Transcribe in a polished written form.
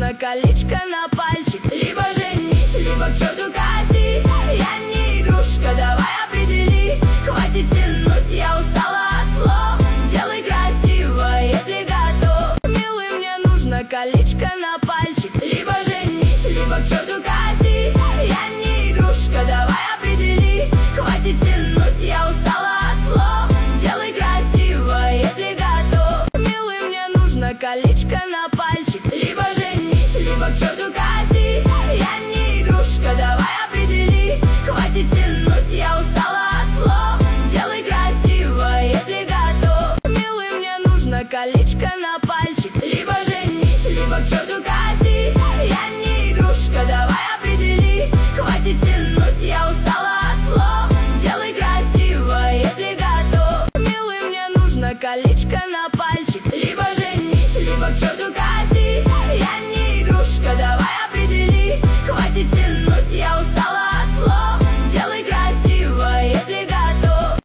нужно колечко на пальчик. Либо женись, либо к черту катись. Я не игрушка, давай определись. Хватит тянуть, я устала от слов. Делай красиво, если готов. Милый, мне нужно колечко на пальчик. Либо женись, либо к черту катись. Я не игрушка, давай определись. Хватит тянуть, я устала от слов. Делай красиво, если готов. Милый, мне нужно колечко на пальчик. Либо женись, либо к черту катись. Я не игрушка, давай определись. Хватит тянуть, я устала от слов. Делай красиво, если готов. Милый, мне нужно колечко на пальчик. Либо женись, либо к черту катись. Я не игрушка, давай определись. Хватит тянуть, я устала от слов. Делай красиво, если готов. Милый, мне нужно колечко на пальчик. Либо женись, либо к черту катись. Я не игрушка, давай определись. Хватит тянуть, я устала.